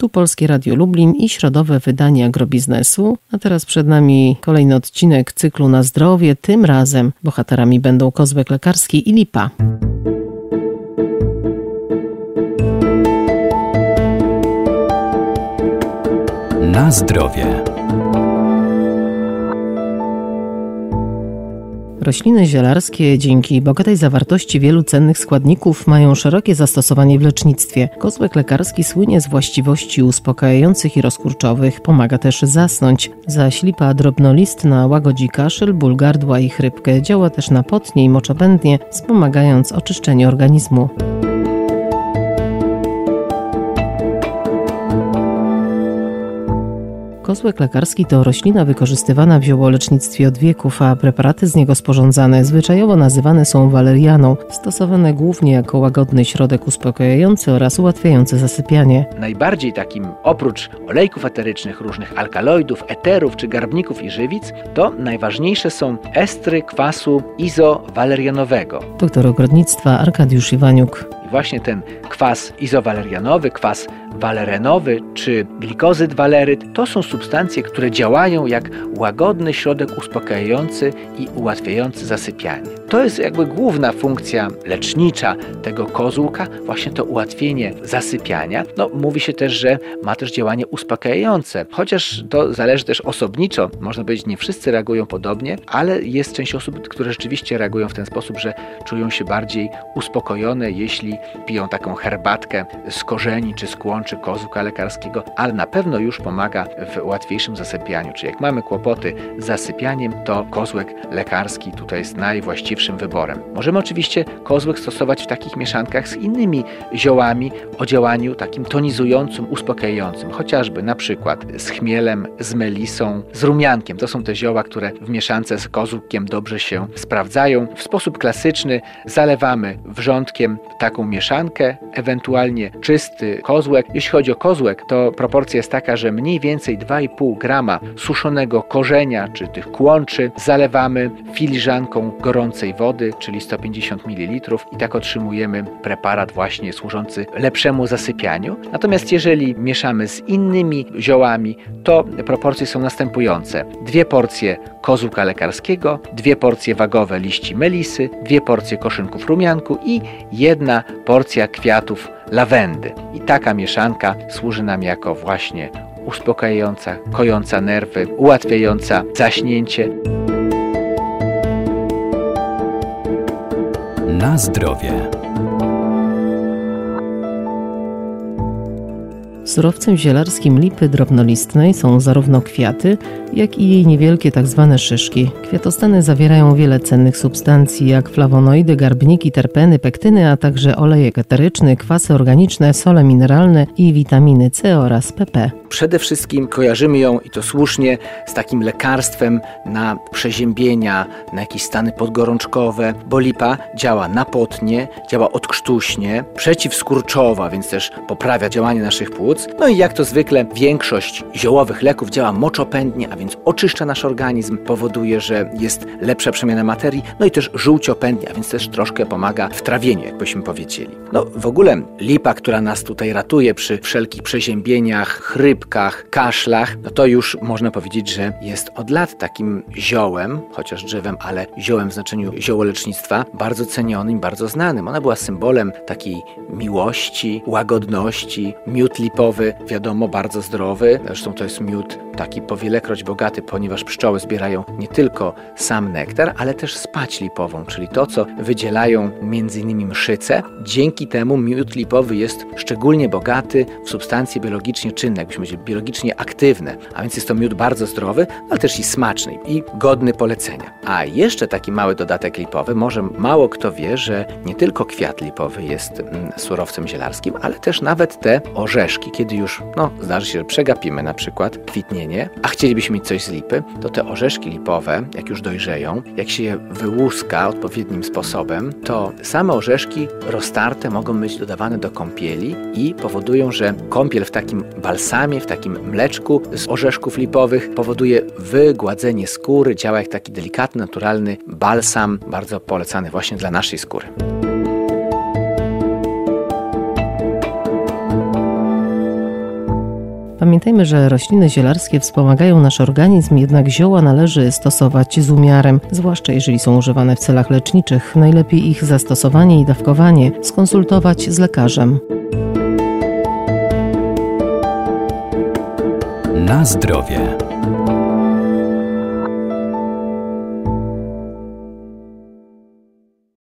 Tu Polskie Radio Lublin i środowe wydanie Agrobiznesu. A teraz przed nami kolejny odcinek cyklu Na zdrowie. Tym razem bohaterami będą kozłek lekarski i lipa. Na zdrowie. Rośliny zielarskie dzięki bogatej zawartości wielu cennych składników mają szerokie zastosowanie w lecznictwie. Kozłek lekarski słynie z właściwości uspokajających i rozkurczowych, pomaga też zasnąć. Zaś lipa drobnolistna łagodzi kaszel, ból gardła i chrypkę, działa też na potnie i moczopędnie, wspomagając oczyszczenie organizmu. Kozłek lekarski to roślina wykorzystywana w ziołolecznictwie od wieków, a preparaty z niego sporządzane zwyczajowo nazywane są walerianą, stosowane głównie jako łagodny środek uspokajający oraz ułatwiający zasypianie. Najbardziej takim, oprócz olejków eterycznych, różnych alkaloidów, eterów czy garbników i żywic, to najważniejsze są estry kwasu izowalerianowego. Doktor ogrodnictwa Arkadiusz Iwaniuk. I właśnie ten kwas izowalerianowy, kwas walerenowy czy glikozyd waleryt to są substancje, które działają jak łagodny środek uspokajający i ułatwiający zasypianie. To jest jakby główna funkcja lecznicza tego kozłka, właśnie to ułatwienie zasypiania. Mówi się też, że ma też działanie uspokajające, chociaż to zależy też osobniczo. Można powiedzieć, nie wszyscy reagują podobnie, ale jest część osób, które rzeczywiście reagują w ten sposób, że czują się bardziej uspokojone, jeśli piją taką herbatkę z korzeni czy z kłączy kozłka lekarskiego, ale na pewno już pomaga w łatwiejszym zasypianiu. Czyli jak mamy kłopoty z zasypianiem, to kozłek lekarski tutaj jest najwłaściwszym wyborem. Możemy oczywiście kozłek stosować w takich mieszankach z innymi ziołami o działaniu takim tonizującym, uspokajającym, chociażby na przykład z chmielem, z melisą, z rumiankiem. To są te zioła, które w mieszance z kozłkiem dobrze się sprawdzają. W sposób klasyczny zalewamy wrzątkiem taką mieszankę, ewentualnie czysty kozłek. Jeśli chodzi o kozłek, to proporcja jest taka, że mniej więcej 2,5 grama suszonego korzenia czy tych kłączy zalewamy filiżanką gorącej wody, czyli 150 ml i tak otrzymujemy preparat właśnie służący lepszemu zasypianiu. Natomiast jeżeli mieszamy z innymi ziołami, to proporcje są następujące. 2 porcje kozłka lekarskiego, 2 porcje wagowe liści melisy, 2 porcje koszynków rumianku i 1 porcja kwiatów lawendy. I taka mieszanka służy nam jako właśnie uspokajająca, kojąca nerwy, ułatwiająca zaśnięcie. Na zdrowie. Surowcem zielarskim lipy drobnolistnej są zarówno kwiaty, jak i jej niewielkie tzw. szyszki. Kwiatostany zawierają wiele cennych substancji, jak flawonoidy, garbniki, terpeny, pektyny, a także olejek eteryczny, kwasy organiczne, sole mineralne i witaminy C oraz PP. Przede wszystkim kojarzymy ją, i to słusznie, z takim lekarstwem na przeziębienia, na jakieś stany podgorączkowe, bo lipa działa napotnie, działa odkrztuśnie, przeciwskurczowa, więc też poprawia działanie naszych płuc. I jak to zwykle większość ziołowych leków działa moczopędnie, a więc oczyszcza nasz organizm, powoduje, że jest lepsza przemiana materii, i też żółciopędnie, a więc też troszkę pomaga w trawieniu, jakbyśmy powiedzieli. W ogóle lipa, która nas tutaj ratuje przy wszelkich przeziębieniach, chrypkach, kaszlach, to już można powiedzieć, że jest od lat takim ziołem, chociaż drzewem, ale ziołem w znaczeniu ziołolecznictwa, bardzo cenionym, bardzo znanym. Ona była symbolem takiej miłości, łagodności. Miód lipowy, wiadomo, bardzo zdrowy. Zresztą to jest miód taki powielekroć bogaty, ponieważ pszczoły zbierają nie tylko sam nektar, ale też spać lipową, czyli to, co wydzielają m.in. mszyce. Dzięki temu miód lipowy jest szczególnie bogaty w substancje biologicznie czynne, jakbyśmy powiedzieli, biologicznie aktywne. A więc jest to miód bardzo zdrowy, ale też i smaczny i godny polecenia. A jeszcze taki mały dodatek lipowy, może mało kto wie, że nie tylko kwiat lipowy jest surowcem zielarskim, ale też nawet te orzeszki. Kiedy już zdarzy się, że przegapimy na przykład kwitnienie, a chcielibyśmy mieć coś z lipy, to te orzeszki lipowe, jak już dojrzeją, jak się je wyłuska odpowiednim sposobem, to same orzeszki roztarte mogą być dodawane do kąpieli i powodują, że kąpiel w takim balsamie, w takim mleczku z orzeszków lipowych powoduje wygładzenie skóry, działa jak taki delikatny, naturalny balsam, bardzo polecany właśnie dla naszej skóry. Pamiętajmy, że rośliny zielarskie wspomagają nasz organizm, jednak zioła należy stosować z umiarem, zwłaszcza jeżeli są używane w celach leczniczych. Najlepiej ich zastosowanie i dawkowanie skonsultować z lekarzem. Na zdrowie.